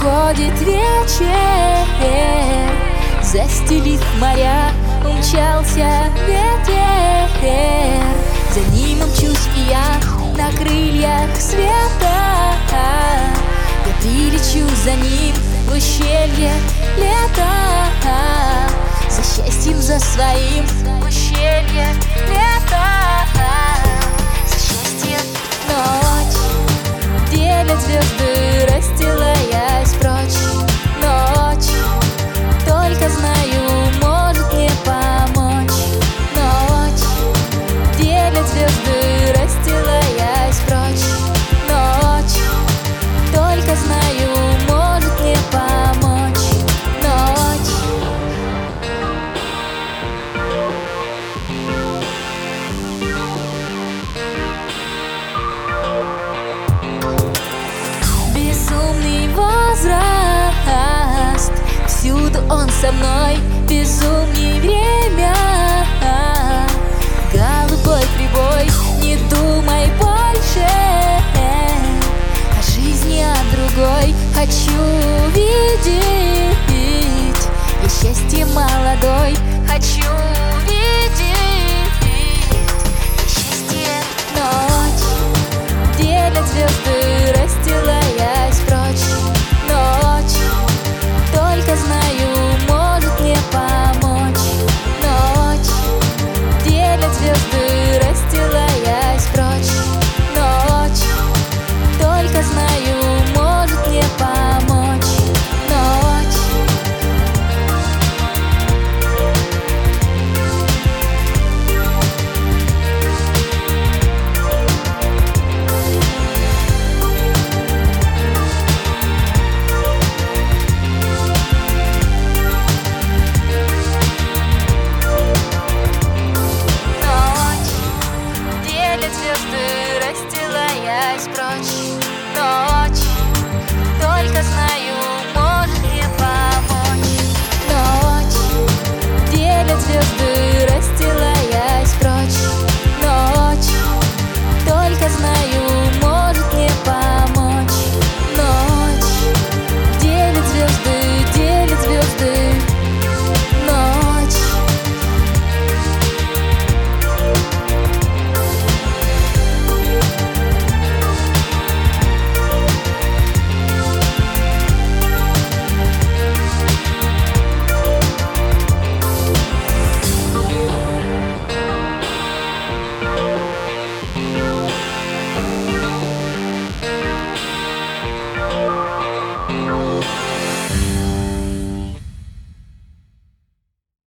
Уходит вечер, застелив моря, умчался ветер. За ним мчусь и я на крыльях света. Я прилечу за ним в ущелье лета, за счастьем, за своим в ущелье лета, за счастьем. Ночь делят звезды, расстилаясь прочь. Ночь, только знаю, может мне помочь. Ночь делят звезды, расстилаясь прочь. Ночь, только знаю, может мне помочь. Ночь. Безумный возраст, всюду он со мной, безумней время. Голубой прибой, не думай больше о жизни, о другой хочу видеть. Я счастье молодой хочу видеть. Я счастье. Ночь делят звезды,